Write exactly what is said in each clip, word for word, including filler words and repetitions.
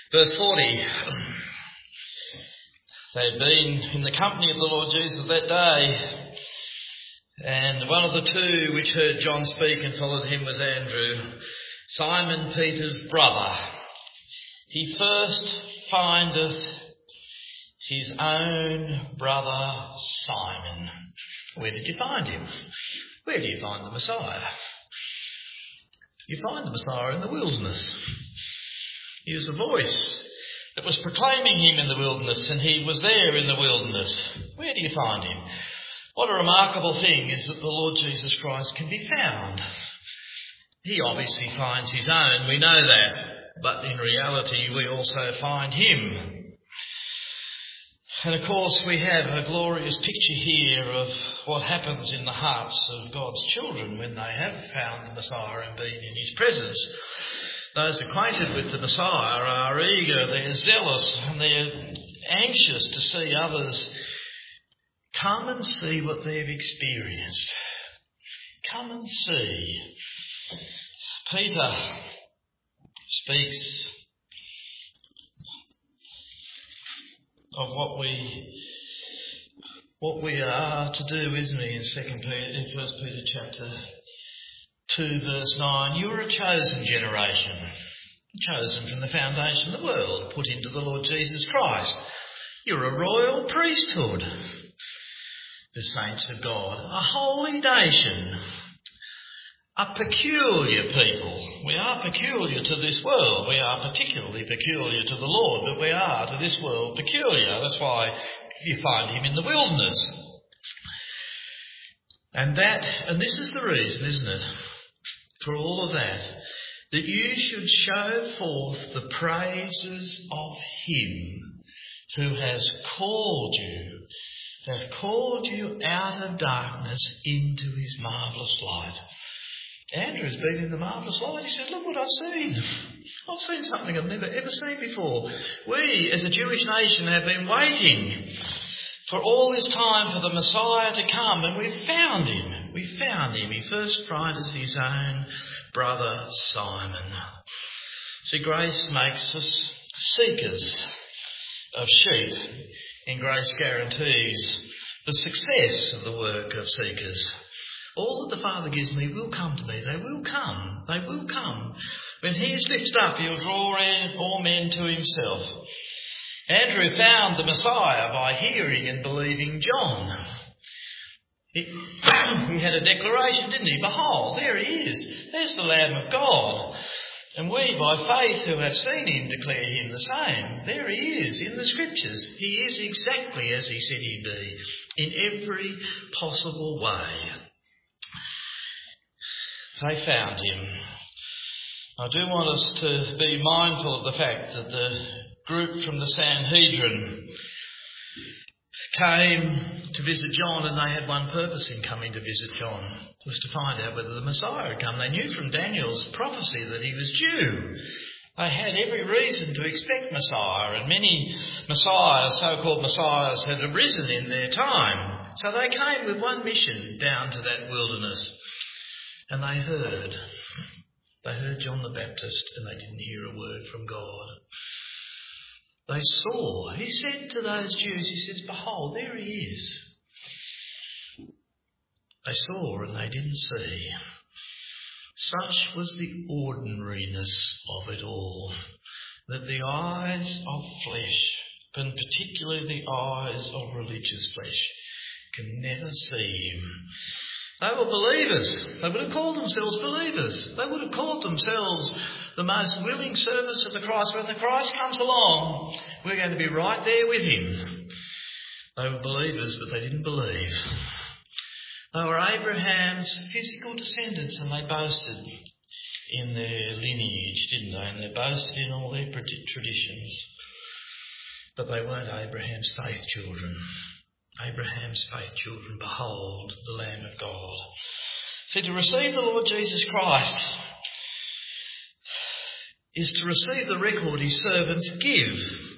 Verse forty. They had been in the company of the Lord Jesus that day, and one of the two which heard John speak and followed him was Andrew, Simon Peter's brother. He first findeth his own brother Simon. Where did you find him? Where do you find the Messiah? You find the Messiah in the wilderness. He was the voice that was proclaiming him in the wilderness, and he was there in the wilderness. Where do you find him? What a remarkable thing is that the Lord Jesus Christ can be found. He obviously finds his own, we know that, but in reality we also find him. And of course we have a glorious picture here of what happens in the hearts of God's children when they have found the Messiah and been in his presence. Those acquainted with the Messiah are eager, they're zealous, and they're anxious to see others come and see what they've experienced. Come and see. Peter speaks of what we what we are to do, isn't he, in Second Peter, in First Peter chapter two, verse nine. You are a chosen generation, chosen from the foundation of the world, put into the Lord Jesus Christ. You're a royal priesthood, the saints of God, a holy nation, a peculiar people. We are peculiar to this world. We are particularly peculiar to the Lord, but we are to this world peculiar. That's why you find him in the wilderness. And that, and this is the reason, isn't it, for all of that, that you should show forth the praises of him who has called you, hath called you out of darkness into his marvellous light. Andrew's been in the marvellous light. He said, look what I've seen. I've seen something I've never ever seen before. We, as a Jewish nation, have been waiting for all this time for the Messiah to come, and we've found him. We found him. He first finds his own brother Simon. See, grace makes us seekers of sheep, and grace guarantees the success of the work of seekers. All that the Father gives me will come to me. They will come. They will come. When he is lifted up, he'll draw all men to himself. Andrew found the Messiah by hearing and believing John. He, he had a declaration, didn't he? Behold, there he is. There's the Lamb of God. And we, by faith, who have seen him, declare him the same. There he is in the Scriptures. He is exactly as he said he'd be, in every possible way. They found him. I do want us to be mindful of the fact that the group from the Sanhedrin came to visit John, and they had one purpose in coming to visit John. It was to find out whether the Messiah had come. They knew from Daniel's prophecy that he was due. They had every reason to expect Messiah, and many messiahs, so-called messiahs, had arisen in their time. So they came with one mission down to that wilderness. And they heard. They heard John the Baptist, and they didn't hear a word from God. They saw. He said to those Jews, he says, behold, there he is. They saw and they didn't see. Such was the ordinariness of it all, that the eyes of flesh, and particularly the eyes of religious flesh, can never see him. They were believers. They would have called themselves believers. They would have called themselves the most willing servants of the Christ. When the Christ comes along, we're going to be right there with him. They were believers, but they didn't believe. They were Abraham's physical descendants, and they boasted in their lineage, didn't they? And they boasted in all their traditions. But they weren't Abraham's faith children. Abraham's faith children, behold the Lamb of God. See, to receive the Lord Jesus Christ is to receive the record his servants give.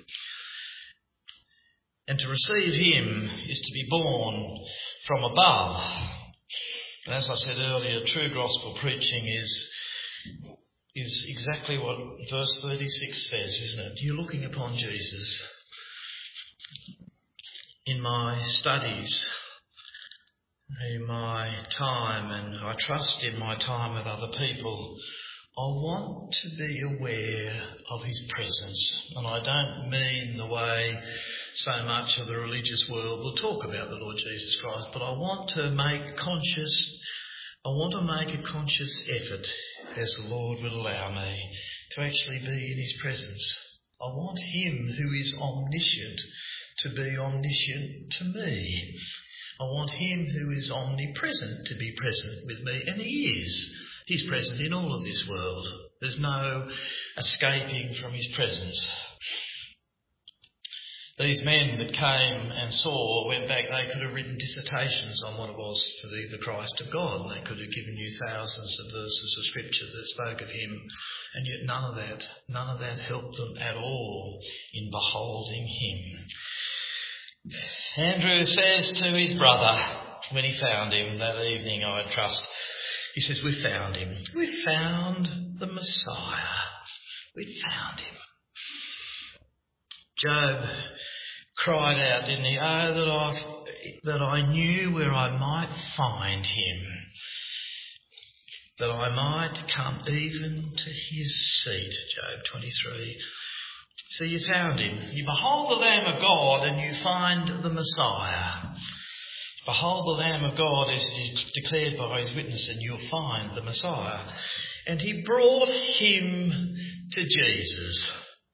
And to receive him is to be born from above. And as I said earlier, true gospel preaching is is exactly what verse thirty-six says, isn't it? You're looking upon Jesus. In my studies, in my time, and I trust in my time with other people, I want to be aware of his presence. And I don't mean the way so much of the religious world will talk about the Lord Jesus Christ, but I want to make conscious, I want to make a conscious effort, as the Lord will allow me, to actually be in his presence. I want him who is omniscient to be omniscient to me. I want him who is omnipresent to be present with me, and he is. He's present in all of this world. There's no escaping from his presence. These men that came and saw, went back, they could have written dissertations on what it was for the, the Christ of God, and they could have given you thousands of verses of scripture that spoke of him, and yet none of that, none of that helped them at all in beholding him. Andrew says to his brother, when he found him that evening, I trust, he says, we found him. We found the Messiah. We found him. Job cried out, didn't he? Oh, that I, that I knew where I might find him, that I might come even to his seat. Job twenty-three. So you found him. You behold the Lamb of God and you find the Messiah. Behold the Lamb of God as declared by his witness, and you'll find the Messiah. And he brought him to Jesus.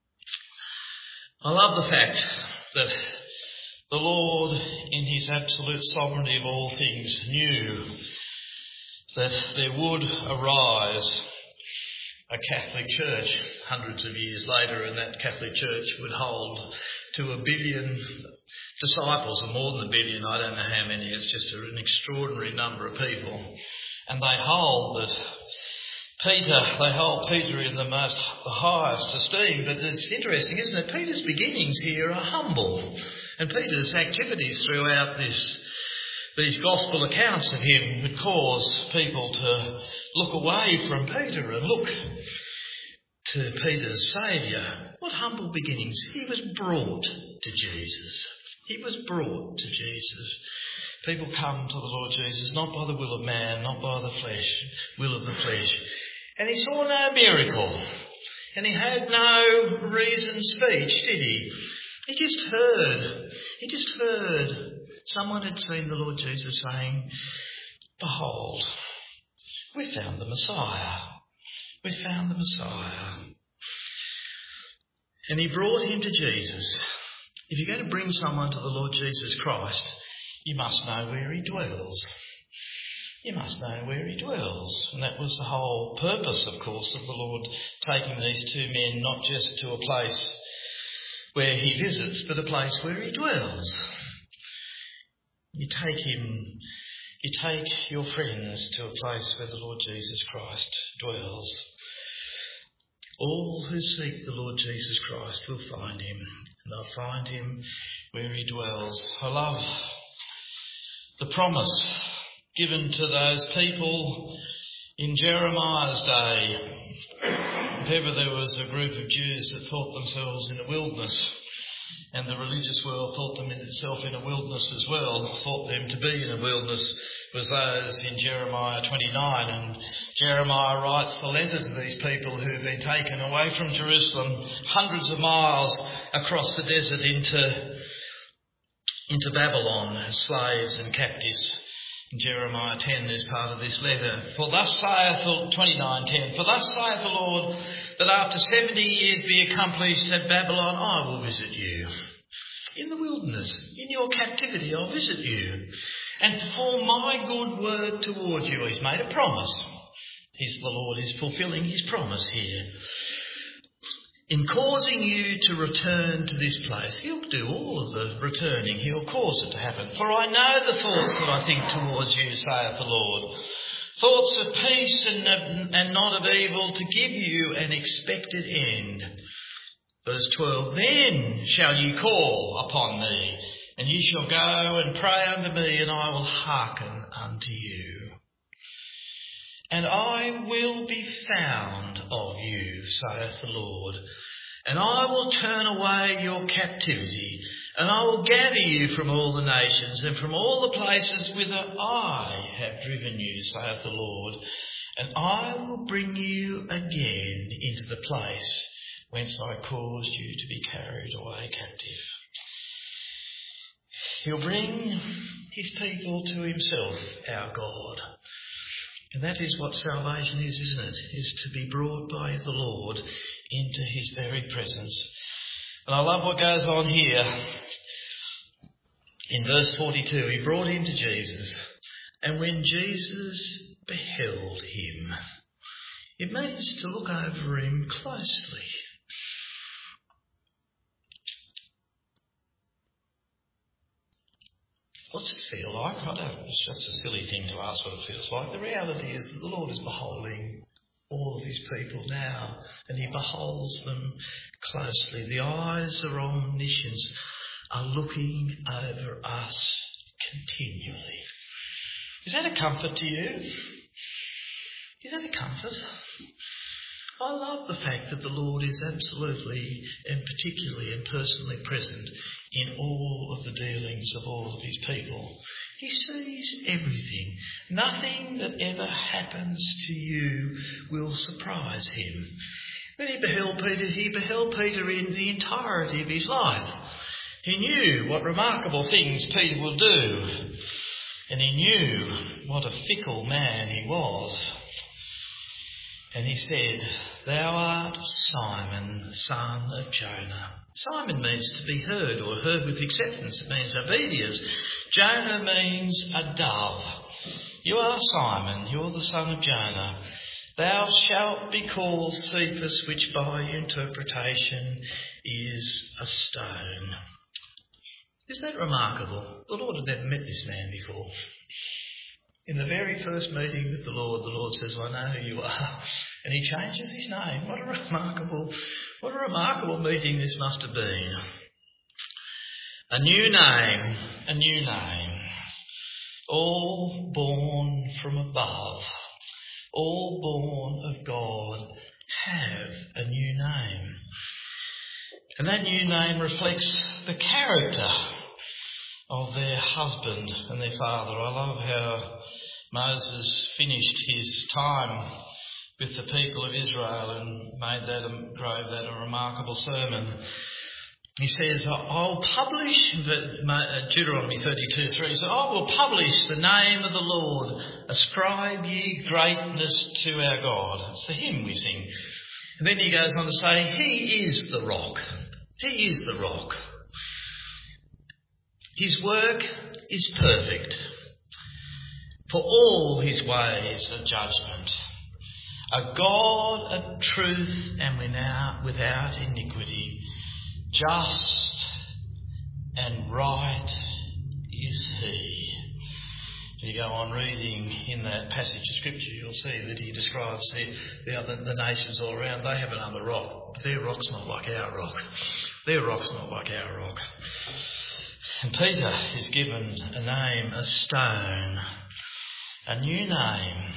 I love the fact that the Lord, in his absolute sovereignty of all things, knew that there would arise a Catholic Church hundreds of years later, and that Catholic Church would hold to a billion disciples, or more than a billion, I don't know how many, it's just an extraordinary number of people. And they hold that Peter, they hold Peter in the most the highest esteem, but it's interesting, isn't it? Peter's beginnings here are humble, and Peter's activities throughout this these gospel accounts of him would cause people to look away from Peter and look to Peter's Saviour. What humble beginnings. He was brought to Jesus. He was brought to Jesus. People come to the Lord Jesus not by the will of man, not by the flesh, will of the flesh. And he saw no miracle. And he had no reasoned speech, did he? He just heard. He just heard. Someone had seen the Lord Jesus saying, behold, we found the Messiah. We found the Messiah. And he brought him to Jesus. If you're going to bring someone to the Lord Jesus Christ, you must know where he dwells. You must know where he dwells. And that was the whole purpose, of course, of the Lord taking these two men not just to a place where he visits, but a place where he dwells. You take him, you take your friends to a place where the Lord Jesus Christ dwells. All who seek the Lord Jesus Christ will find him, and they'll find him where he dwells. I love the promise given to those people in Jeremiah's day. If ever there was a group of Jews that thought themselves in a wilderness, and the religious world thought them in itself in a wilderness as well, thought them to be in a wilderness, was those in Jeremiah twenty-nine. And Jeremiah writes the letter to these people who have been taken away from Jerusalem hundreds of miles across the desert into, into Babylon as slaves and captives. In Jeremiah ten is part of this letter. For thus saith the twenty-nine ten, for thus saith the Lord, that after seventy years be accomplished at Babylon, I will visit you. In the wilderness, in your captivity, I'll visit you. And perform my good word towards you. He's made a promise. He's, the Lord is fulfilling his promise here. In causing you to return to this place, he'll do all of the returning. He'll cause it to happen. For I know the thoughts that I think towards you, saith the Lord. Thoughts of peace and, and not of evil, to give you an expected end. Verse twelve, then shall ye call upon me, and ye shall go and pray unto me, and I will hearken unto you. And I will be found of you, saith the Lord. And I will turn away your captivity, and I will gather you from all the nations and from all the places whither I have driven you, saith the Lord. And I will bring you again into the place whence I caused you to be carried away captive. He'll bring his people to himself, our God. And that is what salvation is, isn't it? Is to be brought by the Lord into his very presence. And I love what goes on here. In verse forty-two, he brought him to Jesus. And when Jesus beheld him, it means to look over him closely. What's it feel like? I don't, that's a silly thing to ask what it feels like. The reality is that the Lord is beholding all of his people now, and he beholds them closely. The eyes of omniscience are looking over us continually. Is that a comfort to you? Is that a comfort? I love the fact that the Lord is absolutely and particularly and personally present in all of the dealings of all of his people. He sees everything. Nothing that ever happens to you will surprise him. When he beheld Peter, he beheld Peter in the entirety of his life. He knew what remarkable things Peter would do, and he knew what a fickle man he was. And he said, "Thou art Simon, son of Jonah." Simon means to be heard, or heard with acceptance. It means obedience. Jonah means a dove. You are Simon, you're the son of Jonah. Thou shalt be called Cephas, which by interpretation is a stone. Isn't that remarkable? The Lord had never met this man before. In the very first meeting with the Lord, the Lord says, "I know who you are." And he changes his name. What a remarkable, what a remarkable meeting this must have been. A new name, a new name. All born from above, all born of God, have a new name. And that new name reflects the character of their husband and their father. I love how Moses finished his time with the people of Israel and made that a, drove that a remarkable sermon. He says, "I'll publish," Deuteronomy thirty-two three, so "I will publish the name of the Lord. Ascribe ye greatness to our God." It's the hymn we sing. And then he goes on to say, "He is the rock. He is the rock. His work is perfect, for all his ways are judgment. A God of truth and without iniquity, just and right is he." You go on reading in that passage of scripture, you'll see that he describes the, the other the nations all around. They have another rock, but their rock's not like our rock. Their rock's not like our rock. And Peter is given a name, a stone, a new name.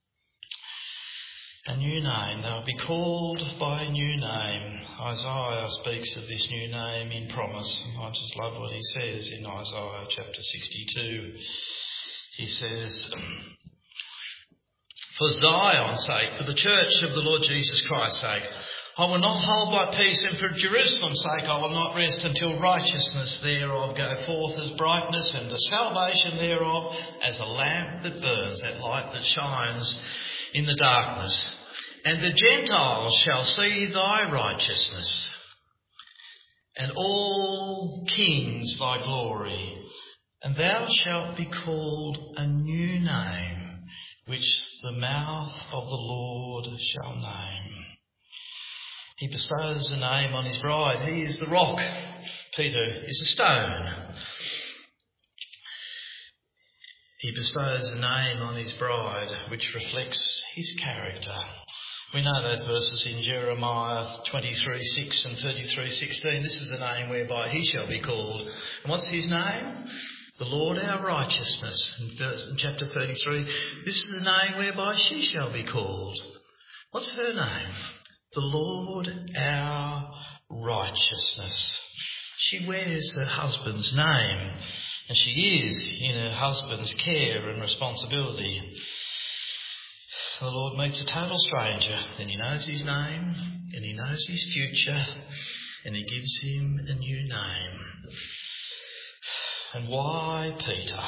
A new name. They'll be called by a new name. Isaiah speaks of this new name in promise. I just love what he says in Isaiah chapter sixty-two. He says, "For Zion's sake, for the church of the Lord Jesus Christ's sake, I will not hold my peace, and for Jerusalem's sake I will not rest until righteousness thereof go forth as brightness, and the salvation thereof as a lamp that burns," that light that shines in the darkness. "And the Gentiles shall see thy righteousness, and all kings thy glory. And thou shalt be called a new name, which the mouth of the Lord shall name." He bestows a name on his bride. He is the rock. Peter is a stone. He bestows a name on his bride which reflects his character. We know those verses in Jeremiah twenty-three six and thirty-three sixteen. This is the name whereby he shall be called. And what's his name? The Lord our righteousness. In, verse, in chapter thirty-three, this is the name whereby she shall be called. What's her name? The Lord our righteousness. She wears her husband's name, and she is in her husband's care and responsibility. The Lord meets a total stranger, and he knows his name, and he knows his future, and he gives him a new name. And why Peter?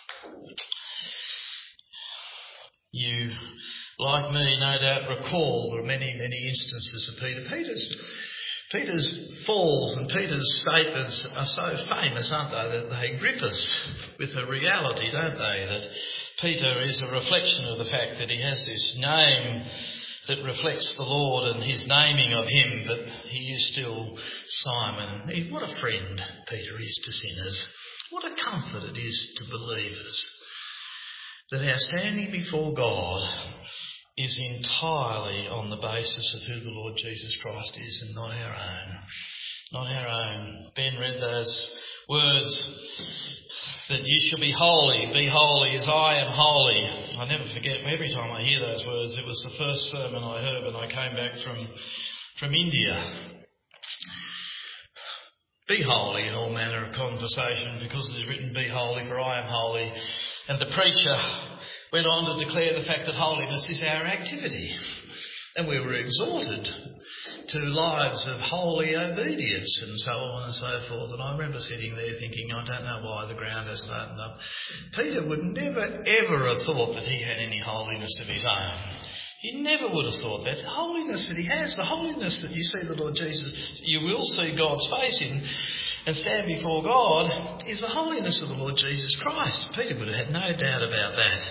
You, like me, no doubt recall there are many, many instances of Peter. Peter's, Peter's falls and Peter's statements are so famous, aren't they, that they grip us with a reality, don't they, that Peter is a reflection of the fact that he has this name that reflects the Lord and his naming of him, but he is still Simon. He, what a friend Peter is to sinners. What a comfort it is to believers that our standing before God is entirely on the basis of who the Lord Jesus Christ is and not our own. Not our own. Ben read those words that you shall be holy, be holy as I am holy. I never forget, every time I hear those words, it was the first sermon I heard when I came back from, from India. Be holy in all manner of conversation, because it is written, be holy for I am holy. And the preacher went on to declare the fact that holiness is our activity. And we were exhorted to lives of holy obedience and so on and so forth. And I remember sitting there thinking, I don't know why the ground hasn't opened up. Peter would never ever have thought that he had any holiness of his own. He never would have thought that. The holiness that he has, the holiness that you see the Lord Jesus, you will see God's face in and stand before God, is the holiness of the Lord Jesus Christ. Peter would have had no doubt about that.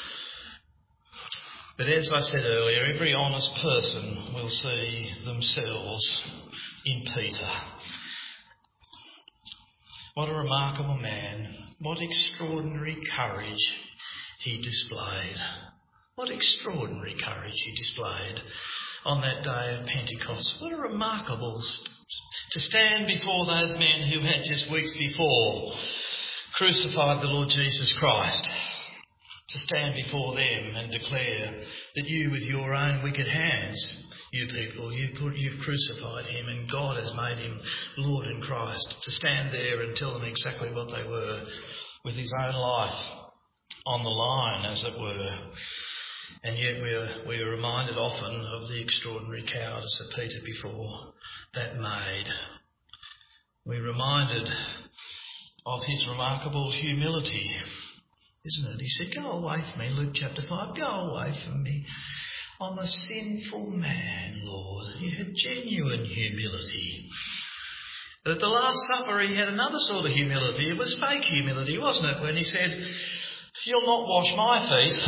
But as I said earlier, every honest person will see themselves in Peter. What a remarkable man. What extraordinary courage he displayed. What extraordinary courage he displayed on that day of Pentecost. What a remarkable st- to stand before those men who had just weeks before crucified the Lord Jesus Christ. To stand before them and declare that you, with your own wicked hands, you people, you put, you've crucified him and God has made him Lord in Christ. To stand there and tell them exactly what they were, with his own life on the line, as it were. And yet we are, we are reminded often of the extraordinary cowardice of Peter before that maid. We're reminded of his remarkable humility, isn't it? He said, go away from me, Luke chapter five, go away from me. I'm a sinful man, Lord. He had genuine humility. But at the Last Supper he had another sort of humility. It was fake humility, wasn't it? When he said, you'll not wash my feet.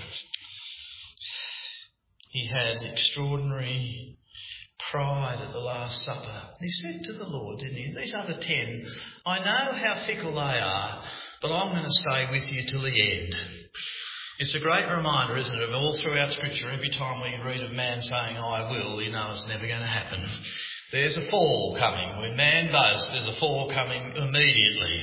He had extraordinary pride at the Last Supper. He said to the Lord, didn't he, these other ten, I know how fickle they are, but I'm going to stay with you till the end. It's a great reminder, isn't it, of all throughout Scripture, every time we read of man saying, I will, you know it's never going to happen. There's a fall coming. When man boasts, there's a fall coming immediately.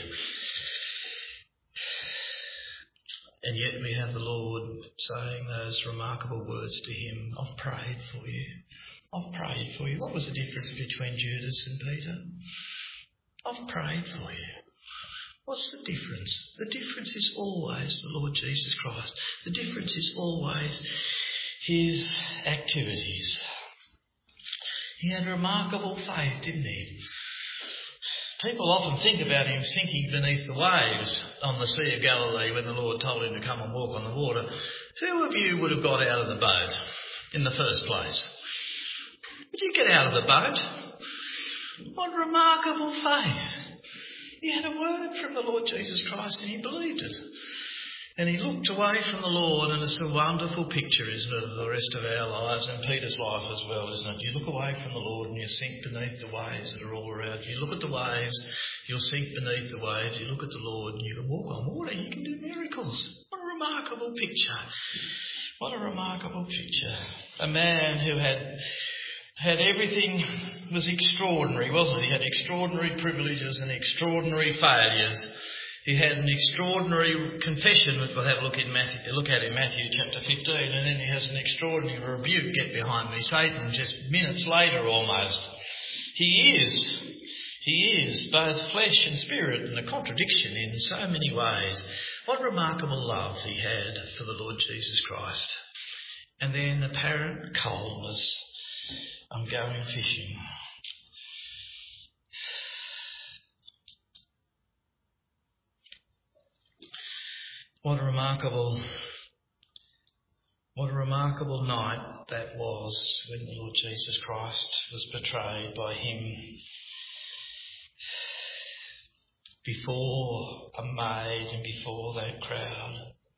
And yet we have the Lord saying those remarkable words to him, I've prayed for you. I've prayed for you. What was the difference between Judas and Peter? I've prayed for you. What's the difference? The difference is always the Lord Jesus Christ. The difference is always his activities. He had remarkable faith, didn't he? People often think about him sinking beneath the waves on the Sea of Galilee when the Lord told him to come and walk on the water. Who of you would have got out of the boat in the first place? Did you get out of the boat? What remarkable faith. He had a word from the Lord Jesus Christ and he believed it. And he looked away from the Lord, and it's a wonderful picture, isn't it, of the rest of our lives and Peter's life as well, isn't it? You look away from the Lord and you sink beneath the waves that are all around you. You look at the waves, you'll sink beneath the waves. You look at the Lord and you can walk on water, you can do miracles. What a remarkable picture. What a remarkable picture. A man who had had everything, was extraordinary, wasn't it? He had extraordinary privileges and extraordinary failures. He had an extraordinary confession, which we'll have a look, in Matthew, look at in Matthew chapter fifteen, and then he has an extraordinary rebuke, get behind me, Satan, just minutes later almost. He is, he is both flesh and spirit, and a contradiction in so many ways. What remarkable love he had for the Lord Jesus Christ. And then apparent coldness. I'm going fishing. What a remarkable, what a remarkable night that was when the Lord Jesus Christ was betrayed by him before a maid and before that crowd.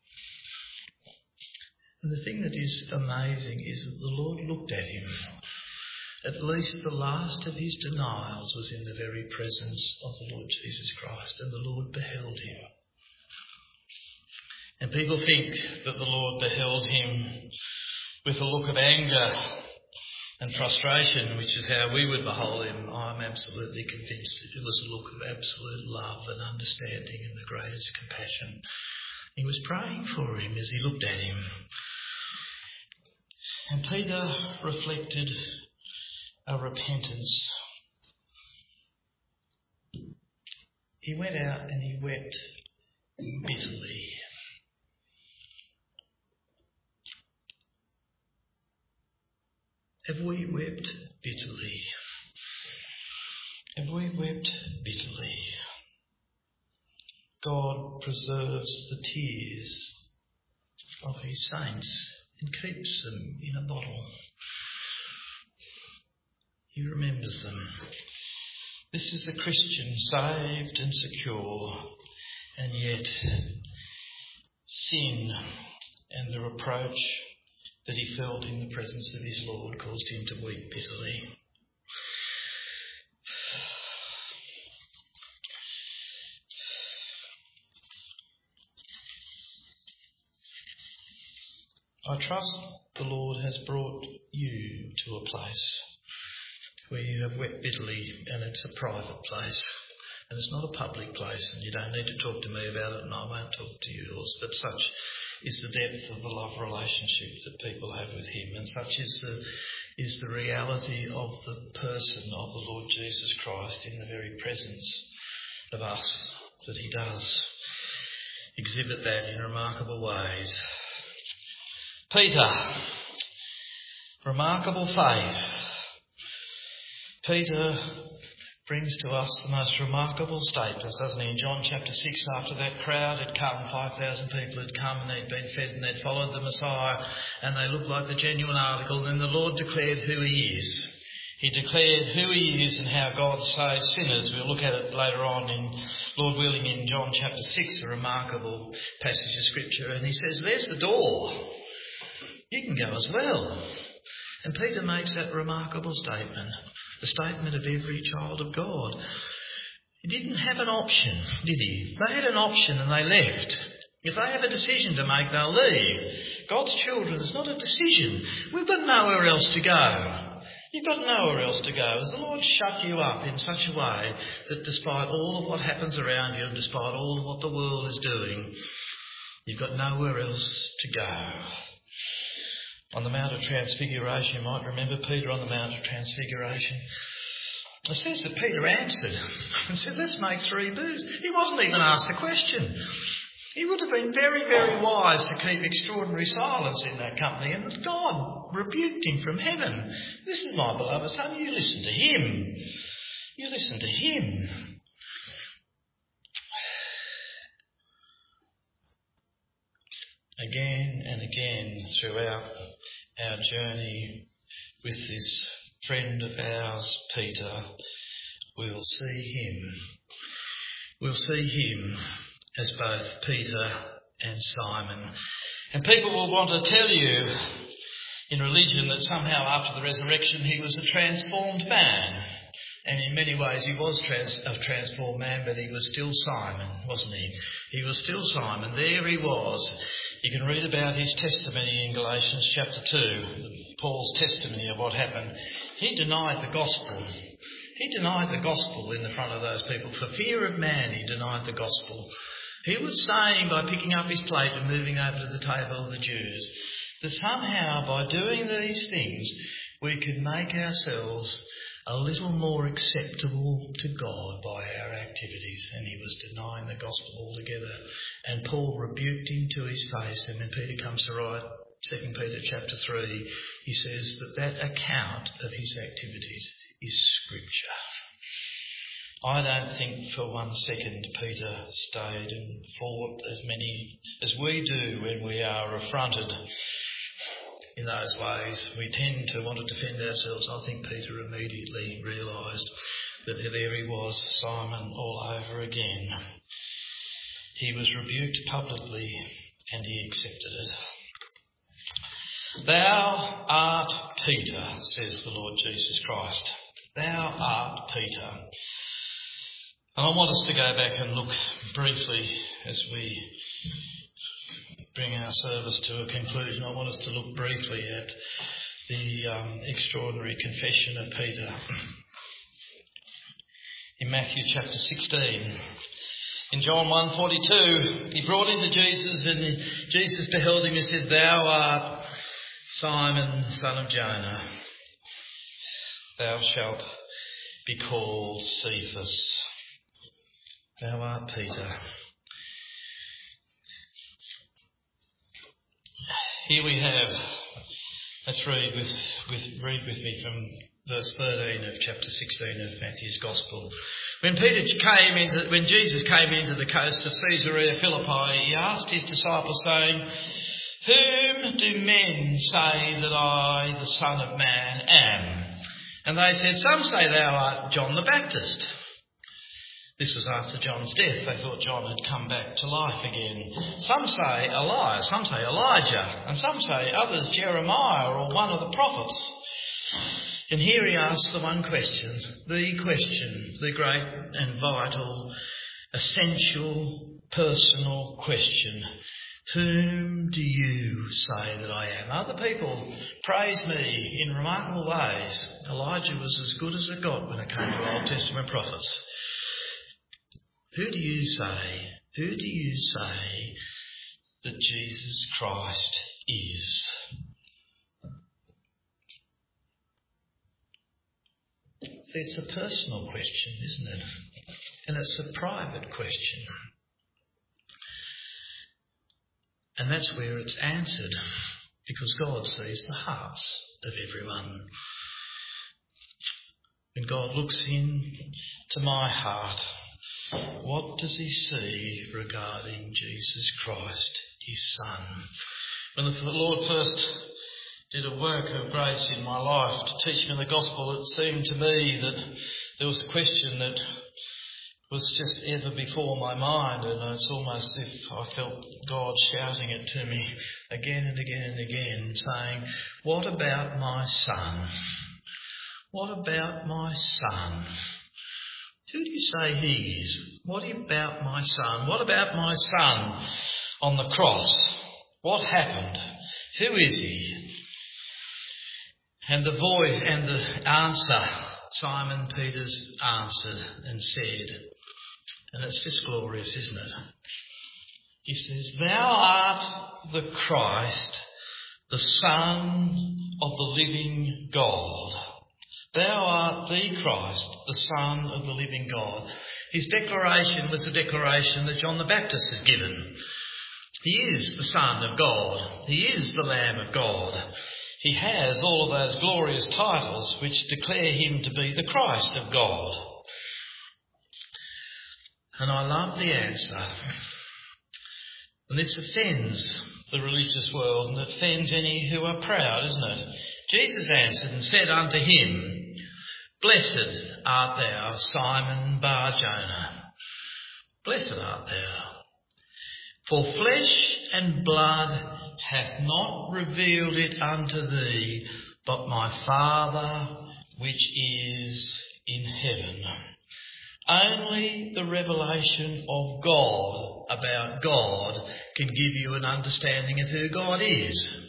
And the thing that is amazing is that the Lord looked at him. At least the last of his denials was in the very presence of the Lord Jesus Christ, and the Lord beheld him. And people think that the Lord beheld him with a look of anger and frustration, which is how we would behold him. I'm absolutely convinced that it was a look of absolute love and understanding and the greatest compassion. He was praying for him as he looked at him. And Peter reflected a repentance. He went out and he wept bitterly. Have we wept bitterly? Have we wept bitterly? God preserves the tears of his saints and keeps them in a bottle. He remembers them. This is a Christian saved and secure, and yet sin and the reproach that he felt in the presence of his Lord caused him to weep bitterly. I trust the Lord has brought you to a place where you have wept bitterly, and it's a private place. And it's not a public place, and you don't need to talk to me about it, and I won't talk to you yours, but such is the depth of the love relationship that people have with him, and such is the, is the reality of the person of the Lord Jesus Christ in the very presence of us, that he does exhibit that in remarkable ways. Peter, remarkable faith. Peter brings to us the most remarkable statements, doesn't he? In John chapter six, after that crowd had come, five thousand people had come and they'd been fed and they'd followed the Messiah and they looked like the genuine article, and the Lord declared who he is. He declared who he is and how God saves sinners. We'll look at it later on in, Lord willing, in John chapter six, a remarkable passage of scripture. And he says, there's the door. You can go as well. And Peter makes that remarkable statement. The statement of every child of God. He didn't have an option, did he? They had an option and they left. If they have a decision to make, they'll leave. God's children, it's not a decision. We've got nowhere else to go. You've got nowhere else to go. Has the Lord shut you up in such a way that despite all of what happens around you and despite all of what the world is doing, you've got nowhere else to go? On the Mount of Transfiguration, you might remember Peter on the Mount of Transfiguration. It says that Peter answered and said, let's make three booths. He wasn't even asked a question. He would have been very, very wise to keep extraordinary silence in that company, and God rebuked him from heaven. This is my beloved son, you listen to him. You listen to him. Again and again throughout our journey with this friend of ours, Peter, we'll see him. We'll see him as both Peter and Simon. And people will want to tell you in religion that somehow after the resurrection he was a transformed man. And in many ways he was trans- a transformed man, but he was still Simon, wasn't he? He was still Simon. There he was. You can read about his testimony in Galatians chapter two, Paul's testimony of what happened. He denied the gospel. He denied the gospel in the front of those people. For fear of man, he denied the gospel. He was saying by picking up his plate and moving over to the table of the Jews that somehow by doing these things we could make ourselves a little more acceptable to God by our activities. And he was denying the gospel altogether. And Paul rebuked him to his face. And when Peter comes to write Second Peter chapter three, he says that that account of his activities is scripture. I don't think for one second Peter stayed and fought as many as we do when we are affronted in those ways. We tend to want to defend ourselves. I think Peter immediately realised that there he was, Simon all over again. He was rebuked publicly and he accepted it. Thou art Peter, says the Lord Jesus Christ. Thou art Peter. And I want us to go back and look briefly as we bring our service to a conclusion. I want us to look briefly at the um, extraordinary confession of Peter. In Matthew chapter sixteen, in John one forty-two, he brought in to Jesus and Jesus beheld him and said, Thou art Simon, son of Jonah. Thou shalt be called Cephas. Thou art Peter. Here we have, let's read with, with read with me from verse thirteen of chapter sixteen of Matthew's Gospel. When Peter came into, when Jesus came into the coast of Caesarea Philippi, he asked his disciples, saying, Whom do men say that I, the Son of Man, am? And they said, Some say thou art John the Baptist. This was after John's death. They thought John had come back to life again. Some say Elias, some say Elijah, and some say others Jeremiah or one of the prophets. And here he asks the one question, the question, the great and vital, essential, personal question. Whom do you say that I am? Other people praise me in remarkable ways. Elijah was as good as it got when it came to Old Testament prophets. Who do you say, who do you say that Jesus Christ is? See, it's a personal question, isn't it? And it's a private question. And that's where it's answered, because God sees the hearts of everyone. When God looks into my heart, what does he see regarding Jesus Christ, his Son? When the Lord first did a work of grace in my life to teach me the gospel, it seemed to me that there was a question that was just ever before my mind, and it's almost as if I felt God shouting it to me again and again and again, saying, what about my son? What about my son? Who do you say he is? What about my son? What about my son on the cross? What happened? Who is he? And the voice and the answer, Simon Peter's answered and said, and it's just glorious, isn't it? He says, Thou art the Christ, the Son of the living God. Thou art the Christ, the Son of the living God. His declaration was the declaration that John the Baptist had given. He is the Son of God. He is the Lamb of God. He has all of those glorious titles which declare him to be the Christ of God. And I love the answer. And this offends the religious world and offends any who are proud, isn't it? Jesus answered and said unto him, Blessed art thou, Simon Bar-Jonah. Blessed art thou. For flesh and blood hath not revealed it unto thee, but my Father which is in heaven. Only the revelation of God about God can give you an understanding of who God is.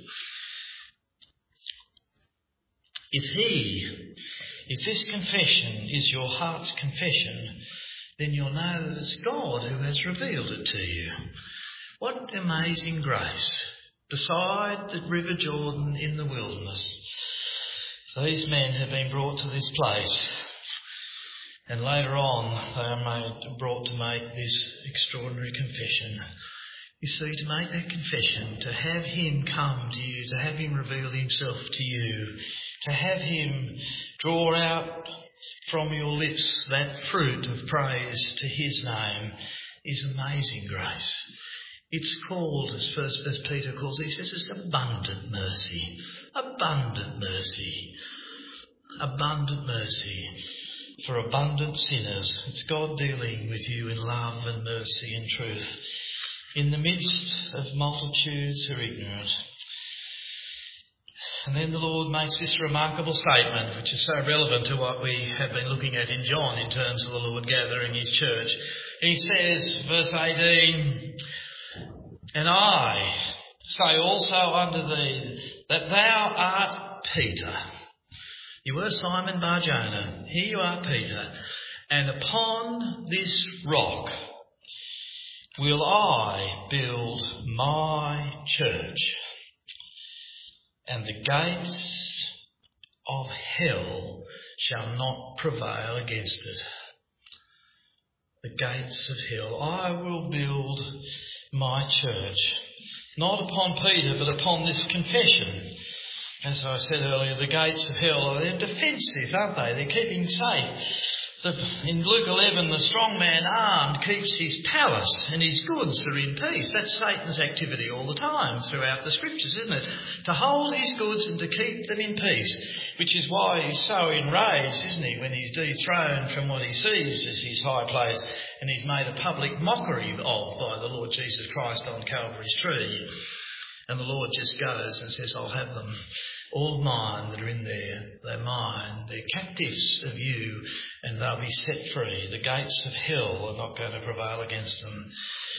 If he, if this confession is your heart's confession, then you'll know that it's God who has revealed it to you. What amazing grace. Beside the River Jordan in the wilderness, these men have been brought to this place, and later on they are made, brought to make this extraordinary confession. You see, to make that confession, to have him come to you, to have him reveal himself to you, to have him draw out from your lips that fruit of praise to his name is amazing grace. It's called, as first as Peter calls it, he says it's abundant mercy. Abundant mercy. Abundant mercy for abundant sinners. It's God dealing with you in love and mercy and truth in the midst of multitudes who are ignorant. And then the Lord makes this remarkable statement, which is so relevant to what we have been looking at in John in terms of the Lord gathering his church. He says, verse eighteen, "And I say also unto thee that thou art Peter." You were Simon Bar-Jonah. Here you are, Peter. "And upon this rock will I build my church, and the gates of hell shall not prevail against it." The gates of hell. I will build my church. Not upon Peter, but upon this confession. As I said earlier, the gates of hell, they're defensive, aren't they? They're keeping safe. In Luke eleven, the strong man armed keeps his palace and his goods are in peace. That's Satan's activity all the time throughout the scriptures, isn't it? To hold his goods and to keep them in peace, which is why he's so enraged, isn't he, when he's dethroned from what he sees as his high place and he's made a public mockery of by the Lord Jesus Christ on Calvary's tree. And the Lord just goes and says, "I'll have them. All mine that are in there, they're mine. They're captives of you, and they'll be set free. The gates of hell are not going to prevail against them."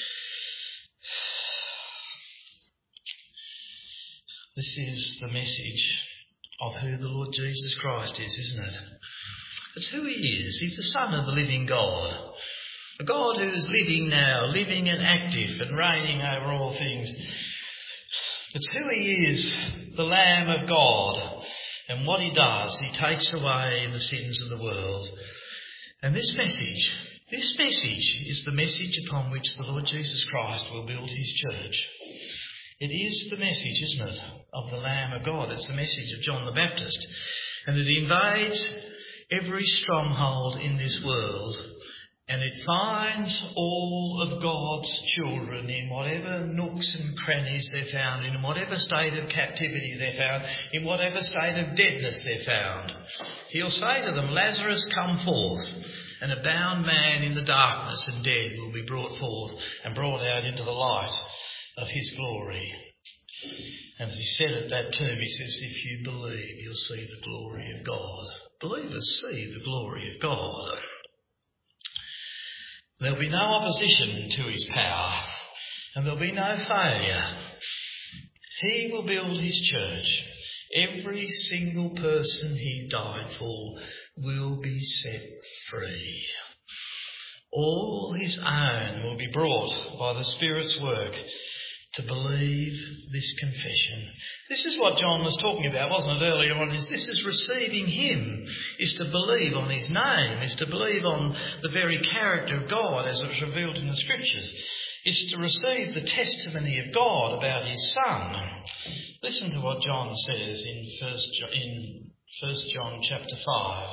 This is the message of who the Lord Jesus Christ is, isn't it? It's who he is. He's the Son of the living God. A God who is living now, living and active and reigning over all things. It's who he is, the Lamb of God. And what he does, he takes away the sins of the world. And this message, this message is the message upon which the Lord Jesus Christ will build his church. It is the message, isn't it, of the Lamb of God. It's the message of John the Baptist. And it invades every stronghold in this world. And it finds all of God's children in whatever nooks and crannies they're found in, in whatever state of captivity they're found, in whatever state of deadness they're found. He'll say to them, "Lazarus, come forth." And a bound man in the darkness and dead will be brought forth and brought out into the light of his glory. And he said at that tomb, he says, "If you believe, you'll see the glory of God." Believers see the glory of God. There'll be no opposition to his power, and there'll be no failure. He will build his church. Every single person he died for will be set free. All his own will be brought by the Spirit's work to believe this confession. This is what John was talking about, wasn't it, earlier on? Is this is receiving him, is to believe on his name, is to believe on the very character of God as it's revealed in the Scriptures. Is to receive the testimony of God about his Son. Listen to what John says in First in First John chapter five.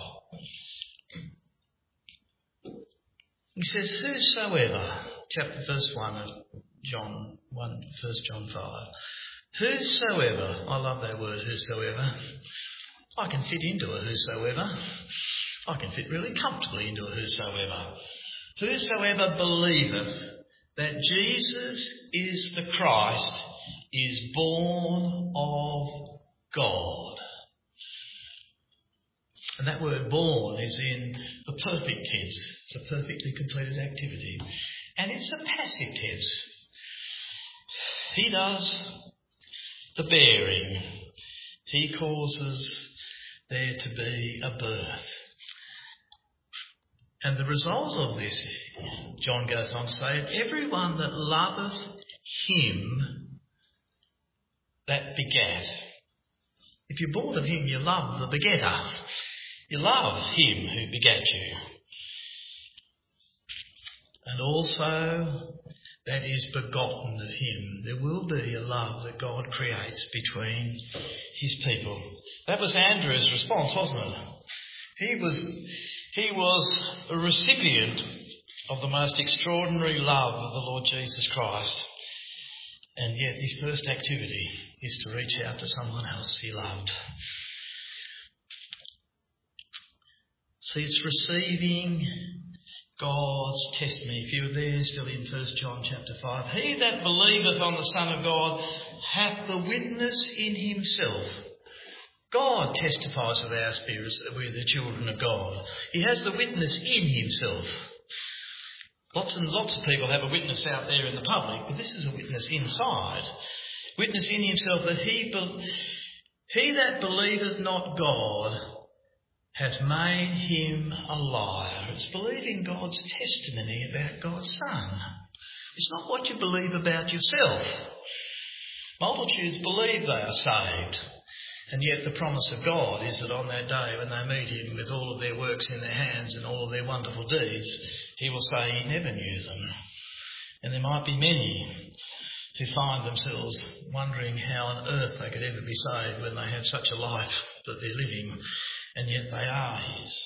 He says, "Whosoever," chapter verse one of John one, First John five. "Whosoever," I love that word, whosoever. I can fit into a whosoever. I can fit really comfortably into a whosoever. "Whosoever believeth that Jesus is the Christ is born of God." And that word born is in the perfect tense. It's a perfectly completed activity. And it's a passive tense. He does the bearing. He causes there to be a birth. And the result of this, John goes on to say, everyone that loveth him that begat. If you're born of him, you love the begetter. You love him who begat you. And also that is begotten of him. There will be a love that God creates between his people. That was Andrew's response, wasn't it? He was, he was a recipient of the most extraordinary love of the Lord Jesus Christ. And yet his first activity is to reach out to someone else he loved. See, it's receiving God's testimony. If you were there still in First John chapter five. He that believeth on the Son of God hath the witness in himself. God testifies with our spirits that we're the children of God. He has the witness in himself. Lots and lots of people have a witness out there in the public, but this is a witness inside. Witness in himself that he, be- he that believeth not God hath made him a liar. It's believing God's testimony about God's Son. It's not what you believe about yourself. Multitudes believe they are saved. And yet the promise of God is that on that day when they meet him with all of their works in their hands and all of their wonderful deeds, he will say he never knew them. And there might be many who find themselves wondering how on earth they could ever be saved when they have such a life that they're living, and yet they are his.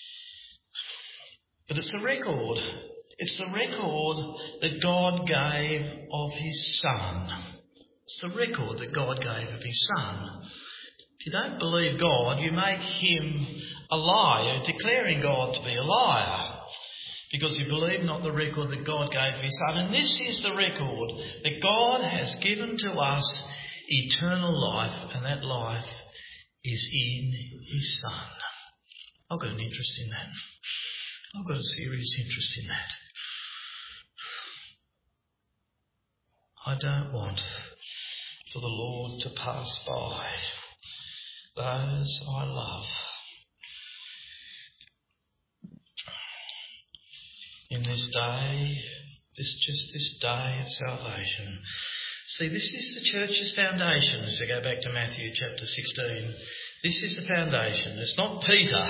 But it's the record. It's the record that God gave of his Son. It's the record that God gave of his Son. If you don't believe God, you make him a liar. You're declaring God to be a liar because you believe not the record that God gave of his Son. And this is the record that God has given to us eternal life, and that life is in his Son. I've got an interest in that. I've got a serious interest in that. I don't want for the Lord to pass by those I love. In this day, this just this day of salvation. See, this is the church's foundation, as we go back to Matthew chapter sixteen. This is the foundation. It's not Peter.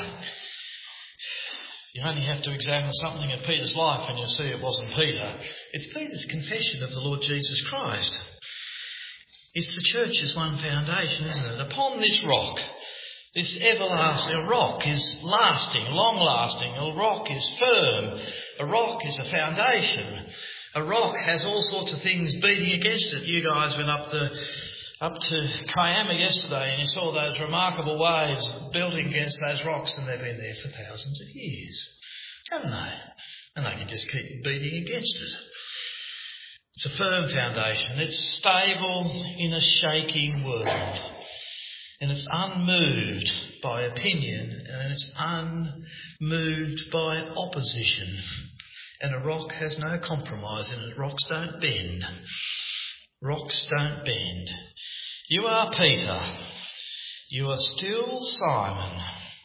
You only have to examine something in Peter's life and you'll see it wasn't Peter. It's Peter's confession of the Lord Jesus Christ. It's the church's one foundation, isn't it? Upon this rock, this everlasting rock is lasting, long-lasting. A rock is firm. A rock is a foundation. A rock has all sorts of things beating against it. You guys went up the up to Kiama yesterday and you saw those remarkable waves building against those rocks, and they've been there for thousands of years, haven't they? And they can just keep beating against it. It's a firm foundation. It's stable in a shaking world. And it's unmoved by opinion, and it's unmoved by opposition. And a rock has no compromise in it. Rocks don't bend. Rocks don't bend. You are Peter. You are still Simon.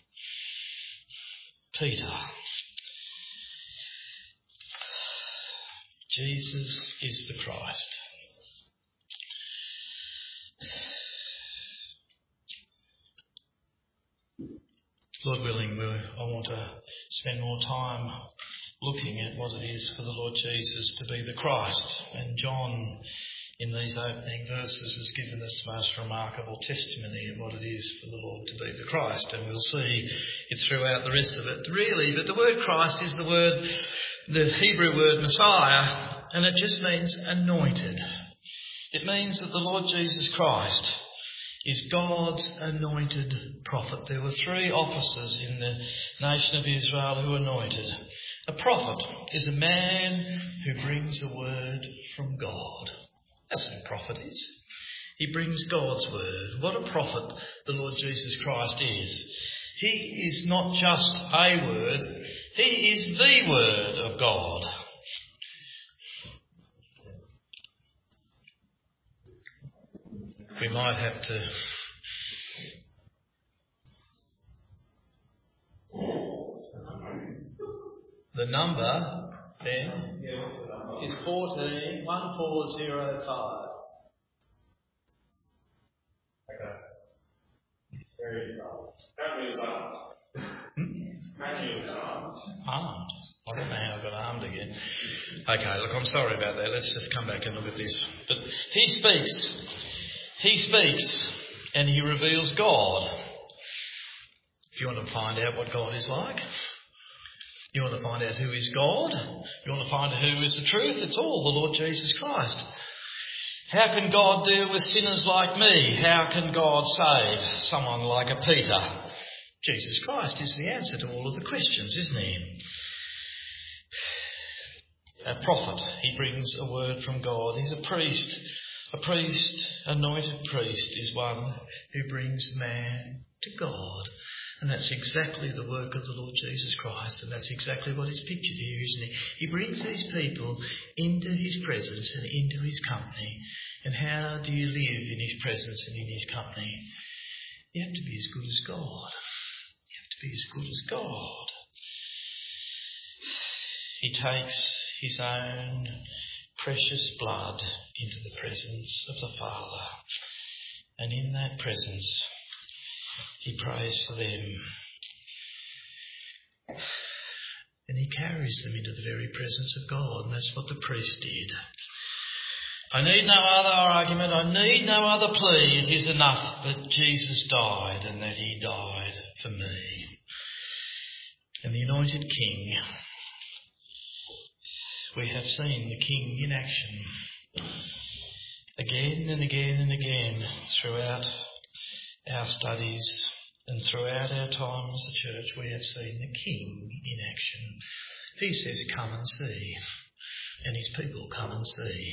Peter. Jesus is the Christ. Lord willing, I want to spend more time looking at what it is for the Lord Jesus to be the Christ. And John, in these opening verses, has given us the most remarkable testimony of what it is for the Lord to be the Christ. And we'll see it throughout the rest of it, really. But the word Christ is the word, the Hebrew word Messiah, and it just means anointed. It means that the Lord Jesus Christ is God's anointed prophet. There were three officers in the nation of Israel who were anointed. A prophet is a man who brings a word from God. That's what a prophet is. He brings God's word. What a prophet the Lord Jesus Christ is. He is not just a word, he is the word of God. We might have to The number then is fourteen, one four zero five. Okay. Very armed. Matthew is armed. Hmm? Matthew is armed. Armed? I don't know how I got armed again. Okay, look, I'm sorry about that. Let's just come back and look at this. But he speaks. He speaks and he reveals God. If you want to find out what God is like, you want to find out who is God, you want to find out who is the truth, it's all the Lord Jesus Christ. How can God deal with sinners like me? How can God save someone like a Peter? Jesus Christ is the answer to all of the questions, isn't he? A prophet, he brings a word from God. He's a priest. A priest, anointed priest, is one who brings man to God. And that's exactly the work of the Lord Jesus Christ, and that's exactly what is pictured here, isn't it? He brings these people into his presence and into his company. And how do you live in his presence and in his company? You have to be as good as God. You have to be as good as God. He takes his own precious blood into the presence of the Father. And in that presence, he prays for them. And he carries them into the very presence of God. And that's what the priest did. I need no other argument. I need no other plea. It is enough that Jesus died and that he died for me. And the anointed King, we have seen the King in action again and again and again throughout our studies and throughout our time as a church. We have seen the King in action. He says, come and see. And his people come and see.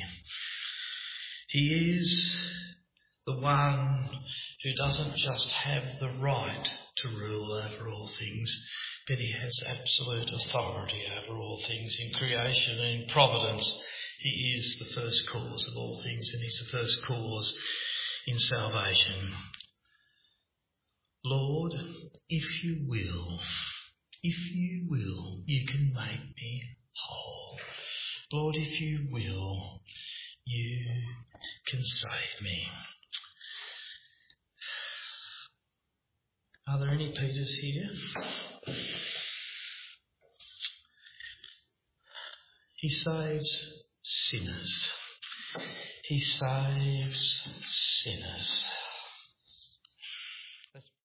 He is the one who doesn't just have the right to rule over all things, but he has absolute authority over all things in creation and in providence. He is the first cause of all things, and he's the first cause in salvation. Lord, if you will, if you will, you can make me whole. Lord, if you will, you can save me. Are there any Peters here? He saves sinners. He saves sinners.